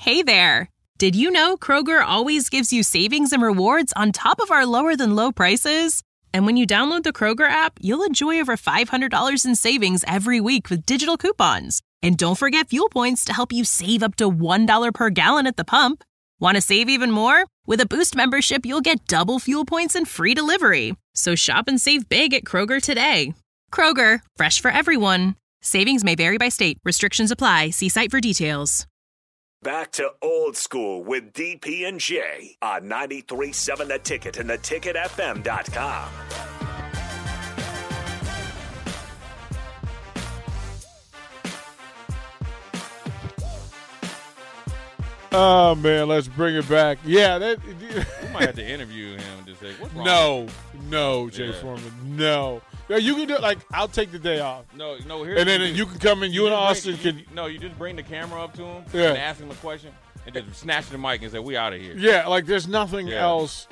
Hey there! Did you know Kroger always gives you savings and rewards on top of our lower-than-low prices? And when you download the Kroger app, you'll enjoy over $500 in savings every week with digital coupons. And don't forget fuel points to help you save up to $1 per gallon at the pump. Want to save even more? With a Boost membership, you'll get double fuel points and free delivery. So shop and save big at Kroger today. Kroger, fresh for everyone. Savings may vary by state. Restrictions apply. See site for details. Back to old school with DP and J on 93.7 The Ticket and theticketfm.com. Oh, man, let's bring it back. Yeah. We might have to interview him and just say, what's wrong? No, Jay Foreman, no. Yeah, you can do it like, I'll take the day off. No. And then you can come in, you and Austin can. No, you just bring the camera up to him Yeah. and ask him a question and just snatch the mic and say, we out of here. Yeah, like there's nothing else.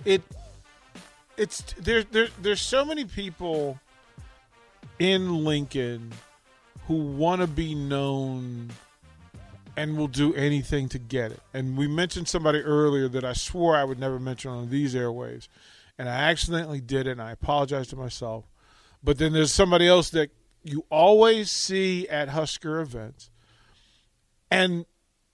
There's so many people in Lincoln who want to be known and will do anything to get it. And we mentioned somebody earlier that I swore I would never mention on these airwaves, and I accidentally did it, and I apologize to myself. But then there's somebody else that you always see at Husker events. And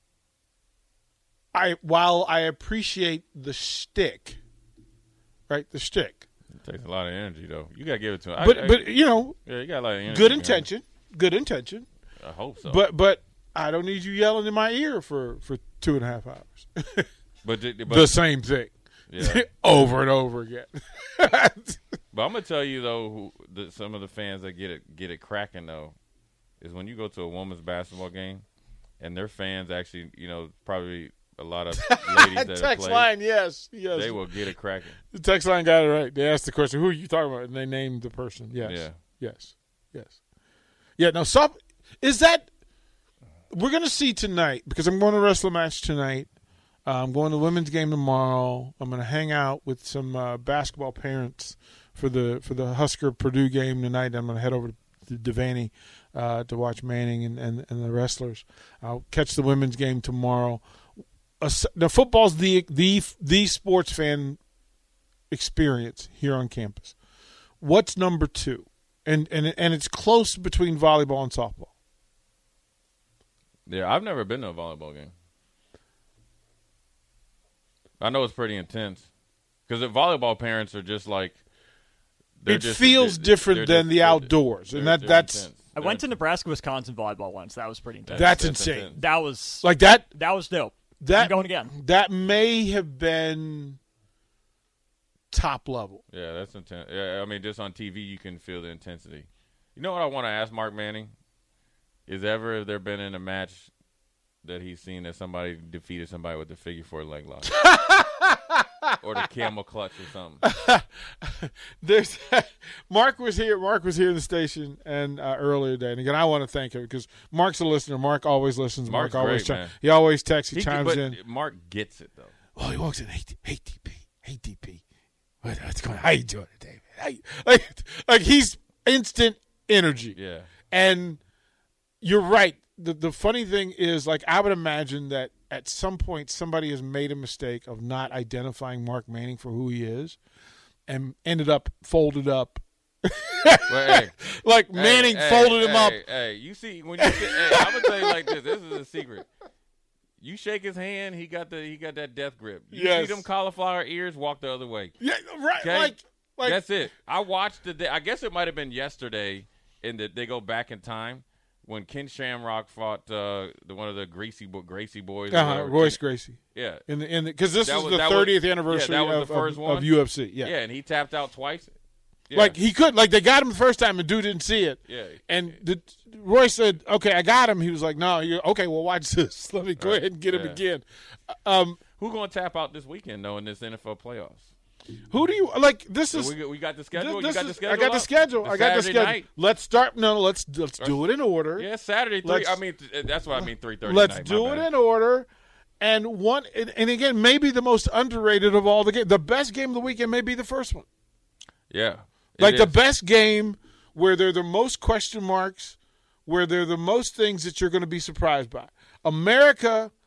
while I appreciate the shtick, right, the shtick. It takes a lot of energy, though. You got to give it to him. But you know, yeah, you got a lot of energy. Good intention. I hope so. But I don't need you yelling in my ear for 2.5 hours. but the same thing. Yeah. Over and over again. But I'm gonna tell you though, some of the fans that get it cracking though, is when you go to a women's basketball game, and their fans actually, probably a lot of ladies that text have played, line, yes, they will get it cracking. The text line got it right. They asked the question, "Who are you talking about?" and they named the person. Yes, yes. Yeah. Now, is that we're gonna see tonight because I'm going to wrestle a match tonight. I'm going to the women's game tomorrow. I'm going to hang out with some basketball parents for the Husker Purdue game tonight. I'm going to head over to Devaney to watch Manning and the wrestlers. I'll catch the women's game tomorrow. Now, football's the sports fan experience here on campus. What's number two? And it's close between volleyball and softball. Yeah, I've never been to a volleyball game. I know it's pretty intense because the volleyball parents are just like it feels different than the outdoors, and that's. I went to Nebraska, Wisconsin volleyball once. That was pretty intense. That's insane. Intense. That was like that. That was dope. I'm going again. That may have been top level. Yeah, that's intense. Yeah, I mean, just on TV, you can feel the intensity. You know what I want to ask Mark Manning? Is ever there been in a match that he's seen that somebody defeated somebody with the figure four leg lock or the camel clutch or something? Mark was here in the station and earlier today, and again I want to thank him because Mark's a listener. Mark always listens. Mark's Mark always great, man. He always texts. He chimes in. Mark gets it though. Oh, he walks in. Hey DP, what's going on? How you doing today, man? Like he's instant energy. Yeah, and you're right. The funny thing is, like, I would imagine that at some point somebody has made a mistake of not identifying Mark Manning for who he is and ended up folded up. Like Manning folded him up. Hey, you see, when you I'm going to tell you like this. This is a secret. You shake his hand, he got that death grip. You see them cauliflower ears, walk the other way. Yeah, right. Okay? Like that's it. I watched I guess it might have been yesterday they go back in time. When Ken Shamrock fought one of the Gracie boys, Royce Gracie, yeah, because this is the 30th anniversary of UFC, yeah, and he tapped out twice. Yeah. Like he could, like they got him the first time, and dude didn't see it. Yeah, and Royce said, "Okay, I got him." He was like, "No, okay, well, watch this. Let me go ahead and get him again." Who's going to tap out this weekend though in this NFL playoffs? Who do you like? This is we got the schedule. I got the schedule. I got the schedule. Night. Let's start. No, let's do it in order. Yeah, Saturday. That's what I mean. 3:30. Let's do it in order. And again, maybe the most underrated of all the games. The best game of the weekend may be the first one. Yeah, like the best game where there are the most question marks, where there are the most things that you're going to be surprised by. America,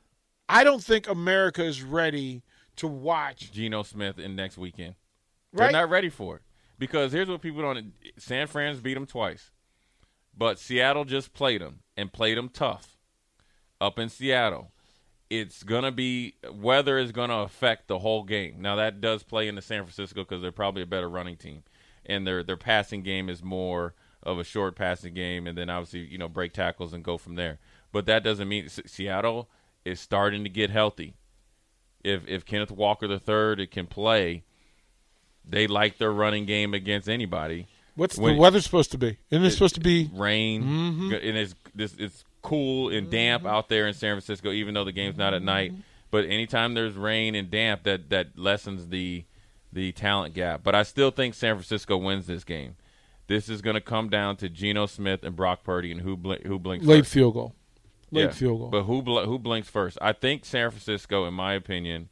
I don't think America is ready to watch Geno Smith in next weekend. Right? They're not ready for it. Because here's what people don't – San Fran's beat them twice. But Seattle just played them and played them tough up in Seattle. It's going to be – weather is going to affect the whole game. Now, that does play into San Francisco because they're probably a better running team. And their passing game is more of a short passing game and then obviously, break tackles and go from there. But that doesn't mean – Seattle is starting to get healthy. If Kenneth Walker III can play – they like their running game against anybody. What's the weather supposed to be? Isn't it supposed to be rain? Mm-hmm. And it's cool and damp out there in San Francisco, even though the game's not at night. But anytime there's rain and damp, that lessens the talent gap. But I still think San Francisco wins this game. This is going to come down to Geno Smith and Brock Purdy and who blinks late first. Field goal. Late field goal. But who blinks first? I think San Francisco, in my opinion.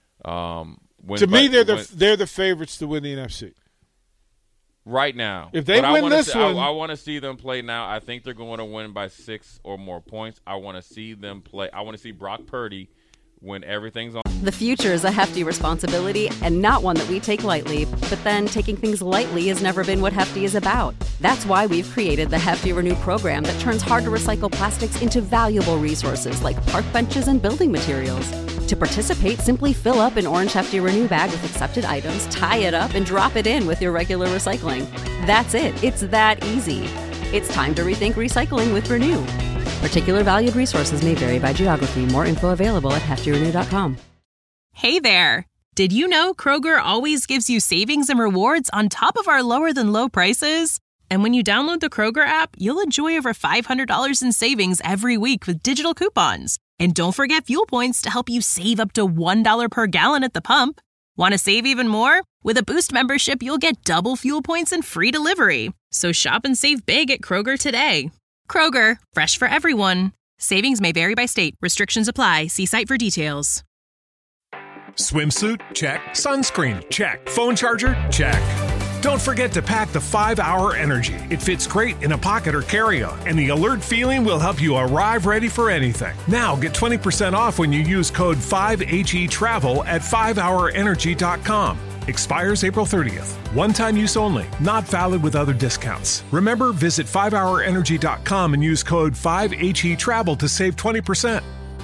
To me, they're the favorites to win the NFC. Right now. If they win this one. I want to see them play now. I think they're going to win by 6 or more points. I want to see them play. I want to see Brock Purdy when everything's on. The future is a hefty responsibility and not one that we take lightly. But then taking things lightly has never been what Hefty is about. That's why we've created the Hefty Renew program that turns hard-to-recycle plastics into valuable resources like park benches and building materials. To participate, simply fill up an orange Hefty Renew bag with accepted items, tie it up, and drop it in with your regular recycling. That's it. It's that easy. It's time to rethink recycling with Renew. Particular valued resources may vary by geography. More info available at heftyrenew.com. Hey there! Did you know Kroger always gives you savings and rewards on top of our lower-than-low prices? And when you download the Kroger app, you'll enjoy over $500 in savings every week with digital coupons. And don't forget fuel points to help you save up to $1 per gallon at the pump. Want to save even more? With a Boost membership, you'll get double fuel points and free delivery. So shop and save big at Kroger today. Kroger, fresh for everyone. Savings may vary by state. Restrictions apply. See site for details. Swimsuit? Check. Sunscreen? Check. Phone charger? Check. Don't forget to pack the 5-Hour Energy. It fits great in a pocket or carry-on, and the alert feeling will help you arrive ready for anything. Now get 20% off when you use code 5HETRAVEL at 5hourenergy.com. Expires April 30th. One-time use only. Not valid with other discounts. Remember, visit 5hourenergy.com and use code 5HETRAVEL to save 20%.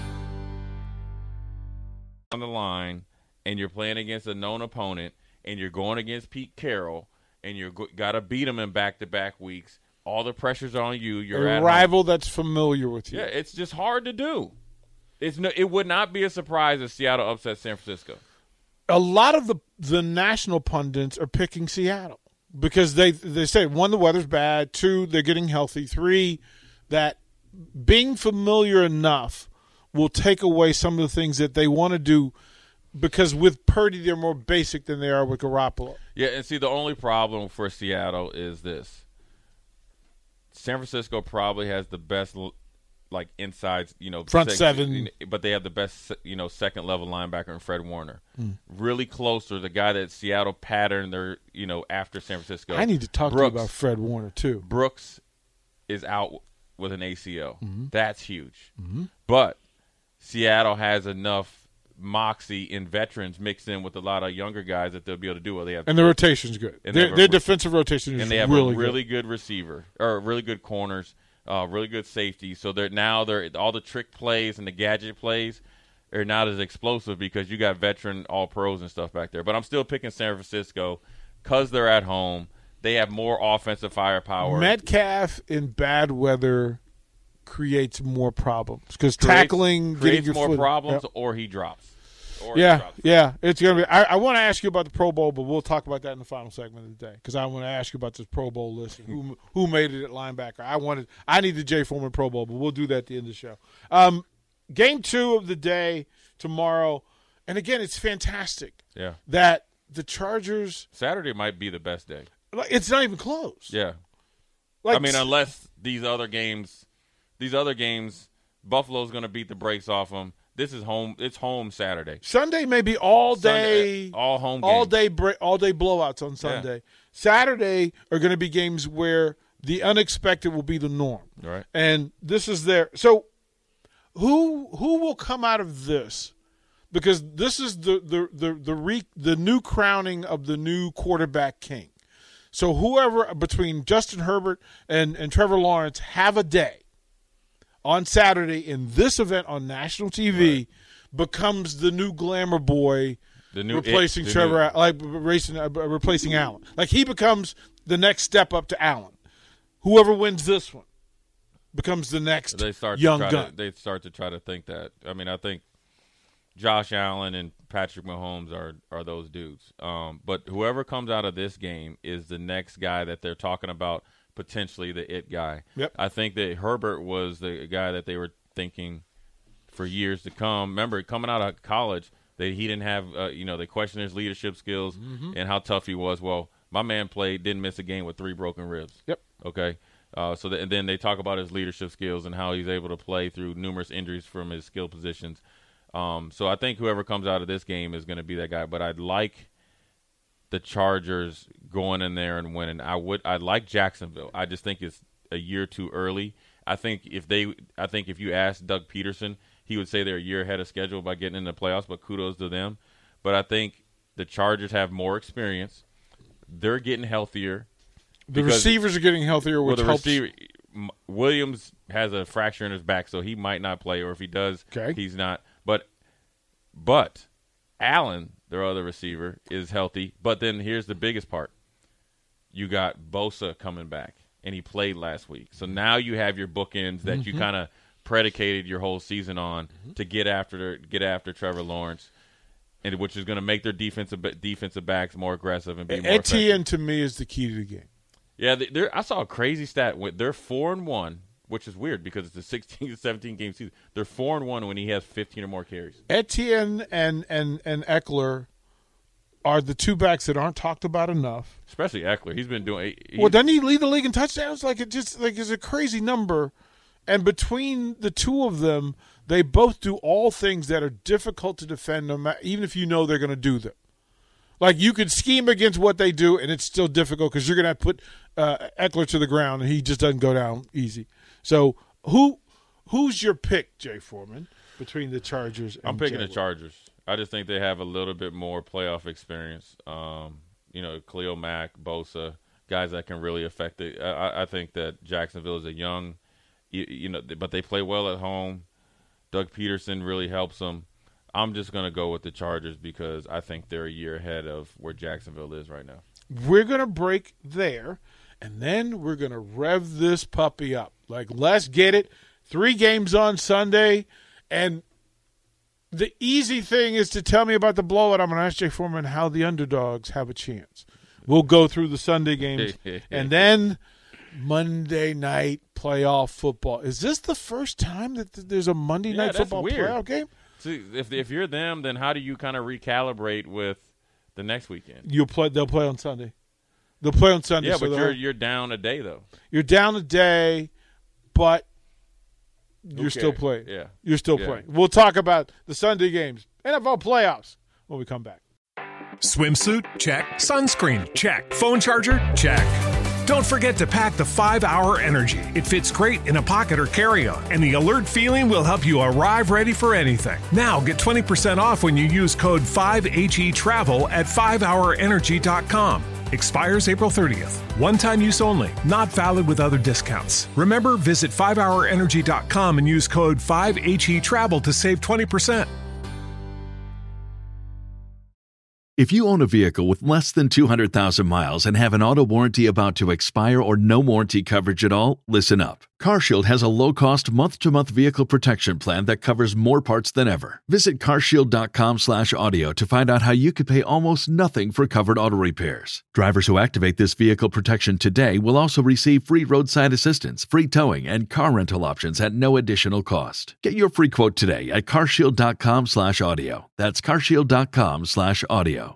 On the line, and you're playing against a known opponent, and you're going against Pete Carroll, and you got to beat him in back-to-back weeks. All the pressure's on you. You're a rival that's familiar with you. Yeah, it's just hard to do. It would not be a surprise if Seattle upsets San Francisco. A lot of the national pundits are picking Seattle because they say, 1, the weather's bad, 2, they're getting healthy, 3, that being familiar enough will take away some of the things that they want to do. Because with Purdy, they're more basic than they are with Garoppolo. Yeah, and see, the only problem for Seattle is this. San Francisco probably has the best, inside, front seven. But they have the best, second-level linebacker in Fred Warner. Really close to the guy that Seattle patterned their, after San Francisco. I need to talk to you about Fred Warner, too. Brooks is out with an ACL. Mm-hmm. That's huge. Mm-hmm. But Seattle has enough moxie in veterans mixed in with a lot of younger guys that they'll be able to do what they have. And the rotation's good. Their defensive rotation is really good. And they have a really good receiver, or really good corners, really good safety. So they're all the trick plays and the gadget plays are not as explosive because you got veteran all-pros and stuff back there. But I'm still picking San Francisco because they're at home. They have more offensive firepower. Metcalf in bad weather creates more problems because tackling creates more problems, or he drops. Yeah, it's gonna be. I want to ask you about the Pro Bowl, but we'll talk about that in the final segment of the day because I want to ask you about this Pro Bowl list and who made it at linebacker. I need the Jay Foreman Pro Bowl, but we'll do that at the end of the show. Game 2 of the day tomorrow, and again, it's fantastic. Yeah, that the Chargers Saturday might be the best day. It's not even close. Yeah, unless these other games, Buffalo's going to beat the brakes off them. This is home. It's home Saturday. Sunday may be all day, all home, all day blowouts on Sunday. Yeah. Saturday are going to be games where the unexpected will be the norm. Right. And this is there. So who will come out of this? Because this is the new crowning of the new quarterback king. So whoever between Justin Herbert and Trevor Lawrence have a day on Saturday in this event on national TV becomes the new glamour boy, replacing replacing Allen. Like he becomes the next step up to Allen. Whoever wins this one becomes the next young gun. They start to try to think that. I mean, I think Josh Allen and Patrick Mahomes are those dudes. But whoever comes out of this game is the next guy that they're talking about, potentially the it guy. Yep. I think that Herbert was the guy that they were thinking for years to come. Remember, coming out of college, he didn't have, they questioned his leadership skills and how tough he was. Well, my man didn't miss a game with 3 broken ribs. Yep. Okay. And then they talk about his leadership skills and how he's able to play through numerous injuries from his skill positions. So I think whoever comes out of this game is going to be that guy. But I'd like the Chargers going in there and winning. I'd like Jacksonville. I just think it's a year too early. I think if you ask Doug Peterson, he would say they're a year ahead of schedule by getting in the playoffs, but kudos to them. But I think the Chargers have more experience. They're getting healthier. The receivers are getting healthier, which helps. Williams has a fracture in his back, so he might not play, or if he does, he's not. But Allen, their other receiver, is healthy. But then here's the biggest part. You got Bosa coming back, and he played last week. So now you have your bookends that you kind of predicated your whole season on to get after Trevor Lawrence, and which is going to make their defensive backs more aggressive and be more Etienne, effective. to me, is the key to the game. Yeah, I saw a crazy stat. They're 4-1, which is weird because it's a 16 to 17 game season. They're 4-1 when he has 15 or more carries. Etienne and Eckler are the two backs that aren't talked about enough. Especially Eckler. He's been doing. Doesn't he lead the league in touchdowns? It's a crazy number. And between the two of them, they both do all things that are difficult to defend, even if you know they're going to do them. Like, you could scheme against what they do, and it's still difficult because you're going to have to put Eckler to the ground, and he just doesn't go down easy. So who's your pick, Jay Foreman, between the Chargers and I'm picking Jaguars? the Chargers. I just think they have a little bit more playoff experience. Khalil Mack, Bosa, guys that can really affect it. I think that Jacksonville is a young, but they play well at home. Doug Peterson really helps them. I'm just going to go with the Chargers because I think they're a year ahead of where Jacksonville is right now. We're going to break there, and then we're going to rev this puppy up. Like, let's get it. 3 games on Sunday, and the easy thing is to tell me about the blowout. I'm going to ask Jay Foreman how the underdogs have a chance. We'll go through the Sunday games, and then Monday night playoff football. Is this the first time that there's a Monday night football playoff game? See, if you're them, then how do you kind of recalibrate with the next weekend? They'll play on Sunday. They'll play on Sunday. Yeah, but you're down a day though. You're down a day, but you're still playing. Yeah, you're still playing. We'll talk about the Sunday games, NFL playoffs when we come back. Swimsuit? Check. Sunscreen? Check. Phone charger? Check. Don't forget to pack the 5-Hour Energy. It fits great in a pocket or carry-on, and the alert feeling will help you arrive ready for anything. Now get 20% off when you use code 5HETRAVEL at 5hourenergy.com. Expires April 30th. One-time use only. Not valid with other discounts. Remember, visit 5hourenergy.com and use code 5HETRAVEL to save 20%. If you own a vehicle with less than 200,000 miles and have an auto warranty about to expire or no warranty coverage at all, listen up. CarShield has a low-cost month-to-month vehicle protection plan that covers more parts than ever. Visit carshield.com/audio to find out how you could pay almost nothing for covered auto repairs. Drivers who activate this vehicle protection today will also receive free roadside assistance, free towing, and car rental options at no additional cost. Get your free quote today at carshield.com/audio. That's carshield.com/audio.